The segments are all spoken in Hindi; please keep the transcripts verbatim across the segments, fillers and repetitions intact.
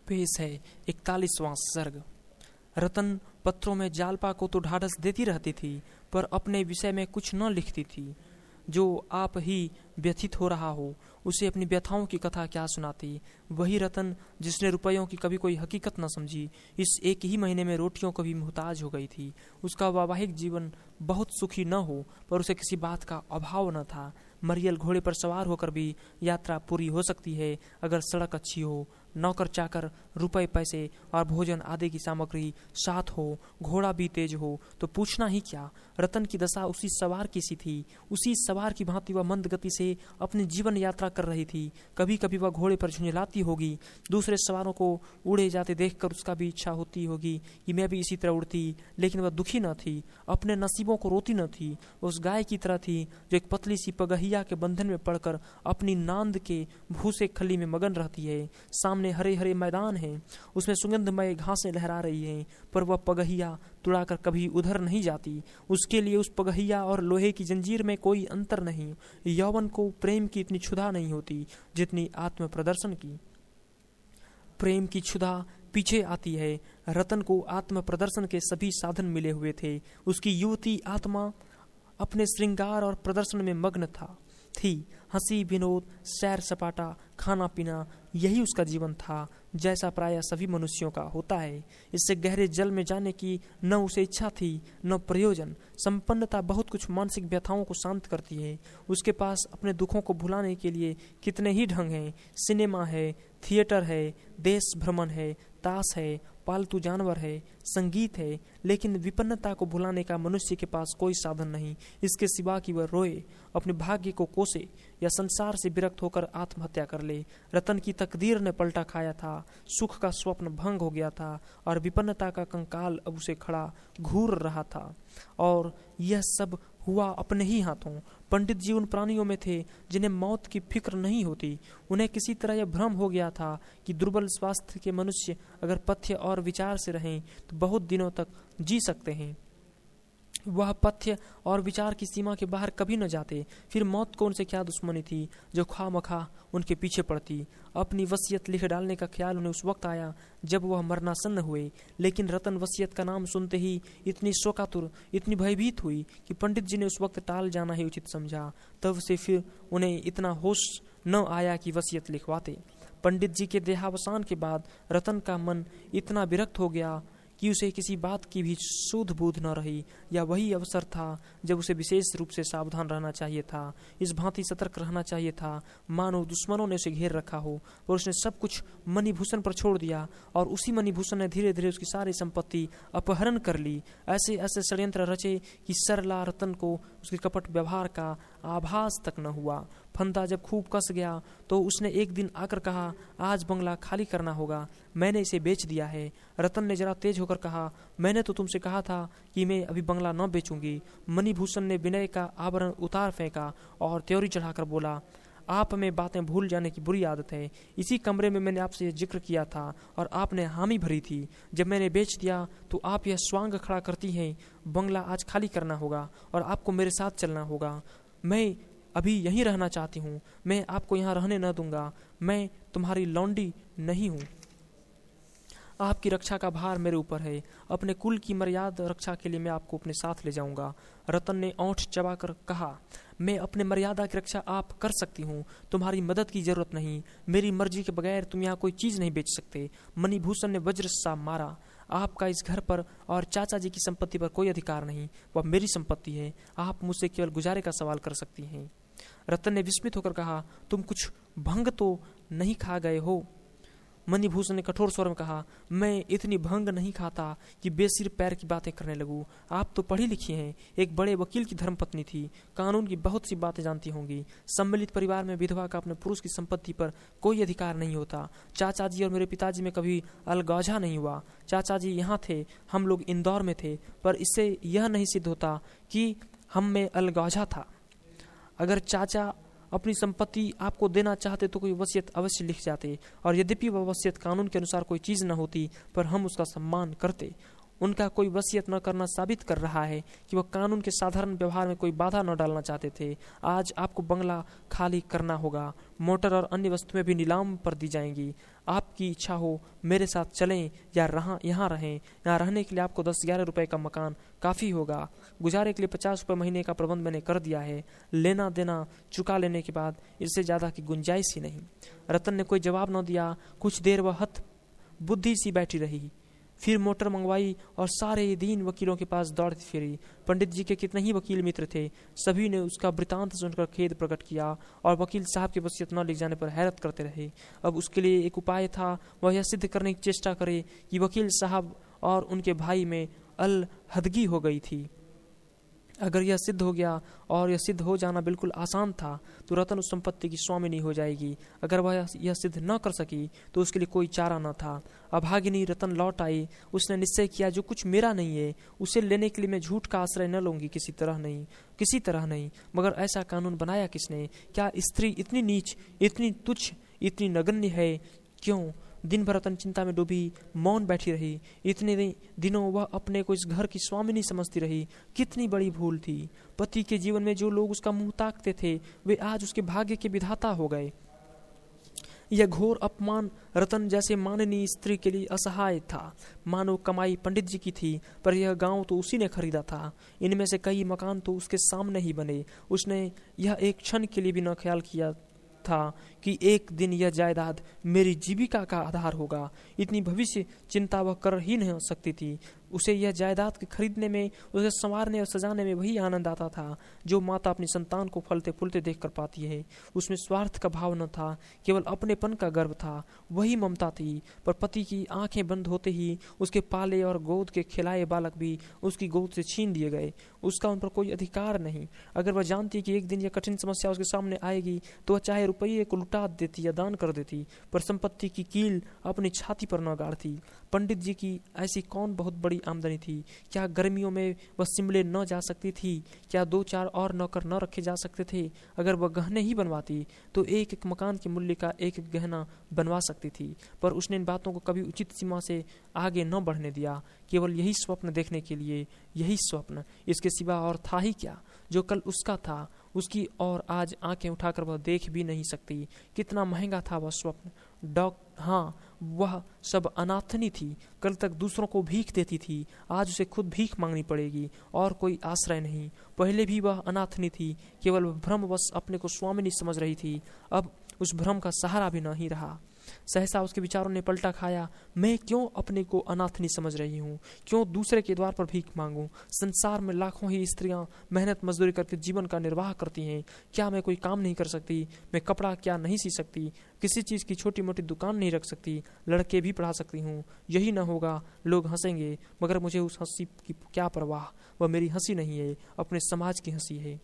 पेश है इकतालीसवां सर्ग। रतन पत्रों में जालपा को तो ढाढ़स देती रहती थी, पर अपने विषय में कुछ न लिखती थी। जो आप ही व्यथित हो रहा हो उसे अपनी व्यथाओं की कथा क्या सुनाती। वही रतन जिसने रुपयों की कभी कोई हकीकत न समझी, इस एक ही महीने में रोटियों को भी मुहताज हो गई थी। उसका वैवाहिक जीवन बहुत सुखी न हो, पर उसे किसी बात का अभाव न था। मरियल घोड़े पर सवार होकर भी यात्रा पूरी हो सकती है अगर सड़क अच्छी हो, नौकर चाकर, रुपए पैसे और भोजन आदि की सामग्री साथ हो, घोड़ा भी तेज हो तो पूछना ही क्या। रतन की दशा उसी सवार की सी थी। उसी सवार की भांति वह मंद गति से अपनी जीवन यात्रा कर रही थी। कभी कभी वह घोड़े पर झुंझलाती होगी, दूसरे सवारों को उड़े जाते देखकर उसका भी इच्छा होती होगी कि मैं भी इसी तरह उड़ती, लेकिन वह दुखी न थी, अपने नसीबों को रोती न थी। वह उस गाय की तरह थी जो एक पतली सी पगहिया के बंधन में पड़कर अपनी नांद के भूसे खली में मगन रहती है। सामने हरे हरे मैदान हैं, उसमें सुगंधमय घासें लहरा रही हैं, पर वह पगहिया तुड़ाकर कभी उधर नहीं जाती। उसके लिए उस पगहिया और लोहे की जंजीर में कोई अंतर नहीं। यौवन को प्रेम की इतनी क्षुधा नहीं होती जितनी आत्म प्रदर्शन की। प्रेम की क्षुधा पीछे आती है। रतन को आत्म प्रदर्शन के सभी साधन मिले हुए थे। उसकी युवती आत्मा अपने श्रृंगार और प्रदर्शन में मग्न था थी। हंसी, विनोद, सैर सपाटा, खाना पीना, यही उसका जीवन था, जैसा प्रायः सभी मनुष्यों का होता है। इससे गहरे जल में जाने की न उसे इच्छा थी न प्रयोजन। संपन्नता बहुत कुछ मानसिक व्यथाओं को शांत करती है। उसके पास अपने दुखों को भुलाने के लिए कितने ही ढंग हैं। सिनेमा है, थिएटर है, देश भ्रमण है, ताश है, पालतू जानवर है, संगीत है, लेकिन विपन्नता को भुलाने का मनुष्य के पास कोई साधन नहीं, इसके सिवा कि वह रोए, अपने भाग्य को कोसे या संसार से विरक्त होकर आत्महत्या कर ले। रतन की तकदीर ने पलटा खाया था। सुख का स्वप्न भंग हो गया था और विपन्नता का कंकाल अब उसे खड़ा घूर रहा था। और यह सब हुआ अपने ही हाथों। पंडित जी उन प्राणियों में थे जिन्हें मौत की फिक्र नहीं होती। उन्हें किसी तरह यह भ्रम हो गया था कि दुर्बल स्वास्थ्य के मनुष्य अगर पथ्य और विचार से रहें तो बहुत दिनों तक जी सकते हैं। वह पथ्य और विचार की सीमा के बाहर कभी न जाते। फिर मौत को उनसे क्या दुश्मनी थी जो खामखा उनके पीछे पड़ती। अपनी वसीयत लिख डालने का ख्याल उन्हें उस वक्त आया जब वह मरनासन्न हुए, लेकिन रतन वसीयत का नाम सुनते ही इतनी शोकातुर, इतनी भयभीत हुई कि पंडित जी ने उस वक्त टाल जाना ही उचित समझा। तब से फिर उन्हें इतना होश न आया कि वसीयत लिखवाते। पंडित जी के देहावसान के बाद रतन का मन इतना विरक्त हो गया कि उसे किसी बात की भी सूध बूध न रही। या वही अवसर था जब उसे विशेष रूप से सावधान रहना चाहिए था, इस भांति सतर्क रहना चाहिए था मानो दुश्मनों ने उसे घेर रखा हो। पर उसने सब कुछ मणिभूषण पर छोड़ दिया और उसी मणिभूषण ने धीरे धीरे उसकी सारी संपत्ति अपहरण कर ली। ऐसे ऐसे षड्यंत्र रचे कि सरला रतन को उसके कपट व्यवहार का आभास तक न हुआ। फंदा जब खूब कस गया तो उसने एक दिन आकर कहा, आज बंगला खाली करना होगा, मैंने इसे बेच दिया है। रतन ने जरा तेज होकर कहा, मैंने तो तुमसे कहा था कि मैं अभी बंगला न बेचूंगी। मणिभूषण ने विनय का आवरण उतार फेंका और त्योरी चढ़ाकर बोला, आप में बातें भूल जाने की बुरी आदत है। इसी कमरे में मैंने आपसे यह जिक्र किया था और आपने हामी भरी थी। जब मैंने बेच दिया तो आप यह स्वांग खड़ा करती हैं, बंगला आज खाली करना होगा और आपको मेरे साथ चलना होगा। मैं अभी यहीं रहना चाहती हूँ, मैं आपको यहाँ रहने न दूंगा। मैं तुम्हारी लौंडी नहीं हूँ। आपकी रक्षा का भार मेरे ऊपर है। अपने कुल की मर्यादा रक्षा के लिए मैं आपको अपने साथ ले जाऊंगा। रतन ने ओंठ चबाकर कहा, मैं अपने मर्यादा की रक्षा आप कर सकती हूँ, तुम्हारी मदद की जरूरत नहीं। मेरी मर्जी के बगैर तुम यहाँ कोई चीज नहीं बेच सकते। मणिभूषण ने वज्र सा मारा, आपका इस घर पर और चाचा जी की संपत्ति पर कोई अधिकार नहीं, वह मेरी संपत्ति है। आप मुझसे केवल गुजारे का सवाल कर सकती हैं। रतन ने विस्मित होकर कहा, तुम कुछ भंग तो नहीं खा गए हो? मणिभूषण ने कठोर स्वर में कहा, मैं इतनी भंग नहीं खाता कि बेसिर पैर की बातें करने लगूं। आप तो पढ़ी लिखी हैं, एक बड़े वकील की धर्मपत्नी थी, कानून की बहुत सी बातें जानती होंगी। सम्मिलित परिवार में विधवा का अपने पुरुष की संपत्ति पर कोई अधिकार नहीं होता। चाचा जी और मेरे पिताजी में कभी अलगाजा नहीं हुआ। चाचा जी यहाँ थे, हम लोग इंदौर में थे, पर इससे यह नहीं सिद्ध होता कि हम में अलगाजा था। अगर चाचा अपनी संपत्ति आपको देना चाहते तो कोई वसीयत अवश्य लिख जाते, और यद्यपि वह वसीयत कानून के अनुसार कोई चीज न होती पर हम उसका सम्मान करते। उनका कोई वसीयत न करना साबित कर रहा है कि वह कानून के साधारण व्यवहार में कोई बाधा न डालना चाहते थे। आज आपको बंगला खाली करना होगा, मोटर और अन्य वस्तुएं भी नीलाम पर दी जाएंगी। आपकी इच्छा हो मेरे साथ चलें या रहा यहाँ रहें। यहाँ रहने के लिए आपको दस ग्यारह रुपए का मकान काफ़ी होगा। गुजारे के लिए पचास रुपये महीने का प्रबंध मैंने कर दिया है। लेना देना चुका लेने के बाद इससे ज़्यादा की गुंजाइश ही नहीं। रतन ने कोई जवाब न दिया। कुछ देर वह हथ बुद्धि सी बैठी रही, फिर मोटर मंगवाई और सारे दिन वकीलों के पास दौड़ती फिरी। पंडित जी के कितने ही वकील मित्र थे, सभी ने उसका वृतांत सुनकर खेद प्रकट किया और वकील साहब की वसीयत न लिख जाने पर हैरत करते रहे। अब उसके लिए एक उपाय था, वह यह सिद्ध करने की चेष्टा करे कि वकील साहब और उनके भाई में अलहदगी हो गई थी। अगर यह सिद्ध हो गया, और यह सिद्ध हो जाना बिल्कुल आसान था, तो रतन उस संपत्ति की स्वामिनी हो जाएगी। अगर वह यह सिद्ध न कर सकी तो उसके लिए कोई चारा न था। अभागिनी रतन लौट आई। उसने निश्चय किया, जो कुछ मेरा नहीं है उसे लेने के लिए मैं झूठ का आश्रय न लूंगी, किसी तरह नहीं, किसी तरह नहीं। मगर ऐसा कानून बनाया किसने? क्या स्त्री इतनी नीच, इतनी तुच्छ, इतनी नगण्य है? क्यों? दिन भर रतन चिंता में डूबी मौन बैठी रही। इतने दिनों वह अपने को इस घर की स्वामिनी समझती रही। कितनी बड़ी भूल थी। पति के जीवन में जो लोग उसका मुंह ताकते थे, वे आज उसके भाग्य के विधाता हो गए। यह घोर अपमान रतन जैसे माननीय स्त्री के लिए असहाय था। मानो कमाई पंडित जी की थी, पर यह गांव तो उसी ने खरीदा था। इनमें से कई मकान तो उसके सामने ही बने। उसने यह एक क्षण के लिए भी न ख्याल किया था कि एक दिन यह जायदाद मेरी जीविका का आधार होगा। इतनी भविष्य चिंता वह कर ही नहीं सकती थी। उसे यह जायदाद के खरीदने में, उसे संवारने और सजाने में वही आनंद आता था जो माता अपनी संतान को फलते फूलते देख कर पाती है। उसमें स्वार्थ का भाव न था, केवल अपनेपन का गर्व था। वही ममता थी। पर पति की आंखें बंद होते ही उसके पाले और गोद के खिलाए बालक भी उसकी गोद से छीन दिए गए। उसका उन पर कोई अधिकार नहीं। अगर वह जानती कि एक दिन यह कठिन समस्या उसके सामने आएगी, तो वह चाहे रुपये को लुटा देती या दान कर देती, पर संपत्ति की कील अपनी छाती पर न गाड़ती। पंडित जी की ऐसी कौन बहुत बड़ी आमदनी थी? क्या गर्मियों में वह शिमले न जा सकती थी? क्या दो चार और नौकर न रखे जा सकते थे? अगर वह गहने ही बनवाती तो एक एक मकान के मूल्य का एक एक गहना बनवा सकती थी। पर उसने इन बातों को कभी उचित सीमा से आगे न बढ़ने दिया, केवल यही स्वप्न देखने के लिए। यही स्वप्न, इसके सिवा और था ही क्या? जो कल उसका था, उसकी और आज आंखें उठाकर वह देख भी नहीं सकती। कितना महंगा था वह स्वप्न। डॉक हाँ, वह सब अनाथनी थी। कल तक दूसरों को भीख देती थी, आज उसे खुद भीख मांगनी पड़ेगी और कोई आश्रय नहीं। पहले भी वह अनाथनी थी, केवल भ्रमवश अपने को स्वामिनी समझ रही थी। अब उस भ्रम का सहारा भी नहीं रहा। सहसा उसके विचारों ने पलटा खाया। मैं क्यों अपने को अनाथनी समझ रही हूँ? क्यों दूसरे के द्वार पर भीख मांगूं? संसार में लाखों ही स्त्रियां मेहनत मजदूरी करके जीवन का निर्वाह करती हैं। क्या मैं कोई काम नहीं कर सकती? मैं कपड़ा क्या नहीं सी सकती? किसी चीज़ की छोटी मोटी दुकान नहीं रख सकती? लड़के भी पढ़ा सकती हूँ। यही न होगा, लोग हंसेंगे, मगर मुझे उस हंसी की क्या परवाह? वह मेरी हंसी नहीं है, अपने समाज की हंसी है।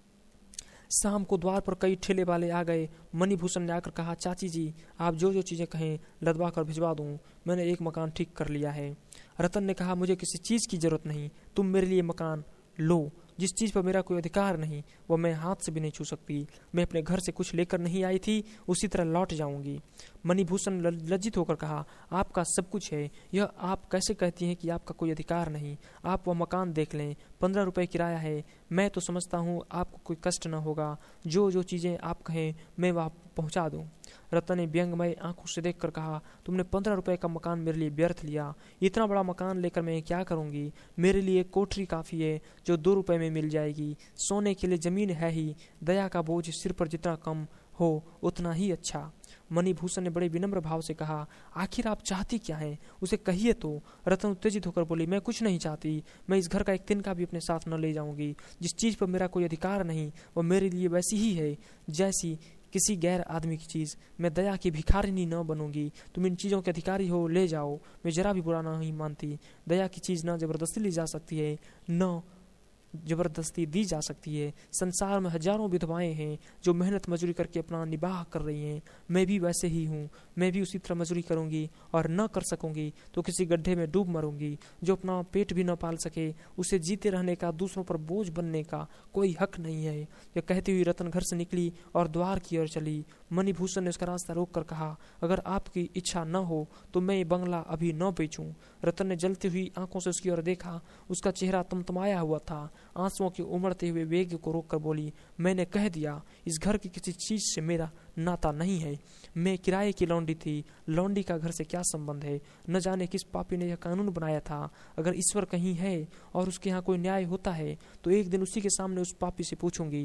शाम को द्वार पर कई ठेले वाले आ गए। मणिभूषण ने आकर कहा, चाची जी, आप जो जो चीज़ें कहें लदवा कर भिजवा दूँ। मैंने एक मकान ठीक कर लिया है। रतन ने कहा, मुझे किसी चीज़ की जरूरत नहीं, तुम मेरे लिए मकान लो। जिस चीज़ पर मेरा कोई अधिकार नहीं, वह मैं हाथ से भी नहीं छू सकती। मैं अपने घर से कुछ लेकर नहीं आई थी, उसी तरह लौट जाऊंगी। मणिभूषण लज्जित होकर कहा, आपका सब कुछ है, यह आप कैसे कहती हैं कि आपका कोई अधिकार नहीं? आप वह मकान देख लें, पंद्रह रुपये किराया है। मैं तो समझता हूँ आपको कोई कष्ट न होगा। जो जो चीज़ें आप कहें मैं वह पहुँचा दूँ। रतन ने व्यंगमय आंखों से देखकर कहा, तुमने पंद्रह रुपए का मकान मेरे लिए व्यर्थ लिया। इतना बड़ा मकान लेकर मैं क्या करूंगी? मेरे लिए कोठरी काफ़ी है जो दो रुपए में मिल जाएगी। सोने के लिए जमीन है ही। दया का बोझ सिर पर जितना कम हो उतना ही अच्छा। मणिभूषण ने बड़े विनम्र भाव से कहा, आखिर आप चाहती क्या हैं? उसे कहिए तो। रतन उत्तेजित होकर बोली, मैं कुछ नहीं चाहती। मैं इस घर का एक तिनका भी अपने साथ न ले जाऊंगी। जिस चीज़ पर मेरा कोई अधिकार नहीं, वह मेरे लिए वैसी ही है जैसी किसी गैर आदमी की चीज़। मैं दया की भिखारिनी न बनूंगी। तुम इन चीज़ों के अधिकारी हो, ले जाओ। मैं जरा भी बुरा नहीं मानती। दया की चीज़ न जबरदस्ती ली जा सकती है, न जबरदस्ती दी जा सकती है। संसार में हजारों विधवाएं हैं जो मेहनत मजदूरी करके अपना निबाह कर रही हैं। मैं भी वैसे ही हूँ, मैं भी उसी तरह मजदूरी करूंगी और न कर सकूंगी तो किसी गड्ढे में डूब मरूंगी। जो अपना पेट भी न पाल सके उसे जीते रहने का, दूसरों पर बोझ बनने का कोई हक नहीं है। यह कहती हुई रतन घर से निकली और द्वार की ओर चली। मणिभूषण ने उसका रास्ता रोक कर कहा, अगर आपकी इच्छा न हो तो मैं ये बंगला अभी न बेचूं। रतन ने जलती हुई आंखों से उसकी ओर देखा। उसका चेहरा तमतमाया हुआ था। आंसुओं के उमड़ते हुए वेग को रोककर बोली, मैंने कह दिया, इस घर की किसी चीज से मेरा नाता नहीं है। मैं किराए की लौंडी थी, लौंडी का घर से क्या संबंध है। न जाने किस पापी ने यह कानून बनाया था। अगर ईश्वर कहीं है और उसके यहाँ कोई न्याय होता है तो एक दिन उसी के सामने उस पापी से पूछूंगी,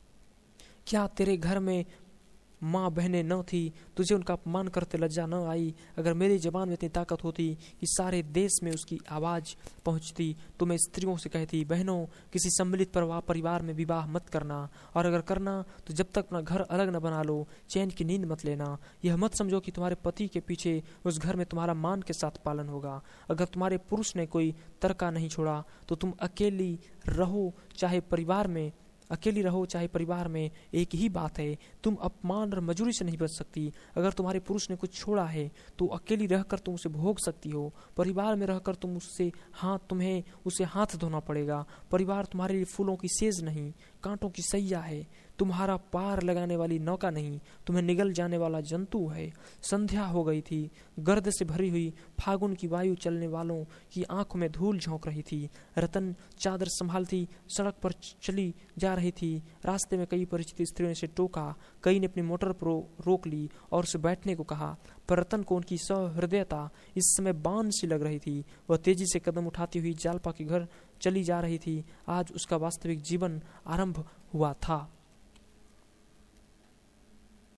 क्या तेरे घर में माँ बहनें न थी, तुझे उनका अपमान करते लज्जा न आई। अगर मेरी जबान में इतनी ताकत होती कि सारे देश में उसकी आवाज़ पहुंचती तो मैं स्त्रियों से कहती, बहनों, किसी सम्मिलित परिवार में विवाह मत करना, और अगर करना तो जब तक अपना घर अलग न बना लो चैन की नींद मत लेना। यह मत समझो कि तुम्हारे पति के पीछे उस घर में तुम्हारा मान के साथ पालन होगा। अगर तुम्हारे पुरुष ने कोई तरका नहीं छोड़ा तो तुम अकेली रहो चाहे परिवार में अकेली रहो चाहे परिवार में, एक ही बात है, तुम अपमान और मजूरी से नहीं बच सकती। अगर तुम्हारे पुरुष ने कुछ छोड़ा है तो अकेली रहकर तुम उसे भोग सकती हो। परिवार में रहकर तुम उससे हाथ तुम्हें उसे हाथ धोना पड़ेगा। परिवार तुम्हारे लिए फूलों की सेज नहीं, कांटों की सैया है, तुम्हारा पार लगाने वाली नौका नहीं, तुम्हें निगल जाने वाला जंतु है। संध्या हो गई थी। गर्द से भरी हुई फागुन की वायु चलने वालों की आंखों में धूल झोंक रही थी। रतन चादर संभालती सड़क पर चली जा रही थी। रास्ते में कई परिचित स्त्रियों ने उसे टोका, कई ने अपनी मोटर पर रोक ली और उसे बैठने को कहा, पर रतन को उनकी सहृदयता इस समय बाण सी लग रही थी। वह तेजी से कदम उठाती हुई जालपा के घर चली जा रही थी। आज उसका वास्तविक जीवन आरंभ हुआ था।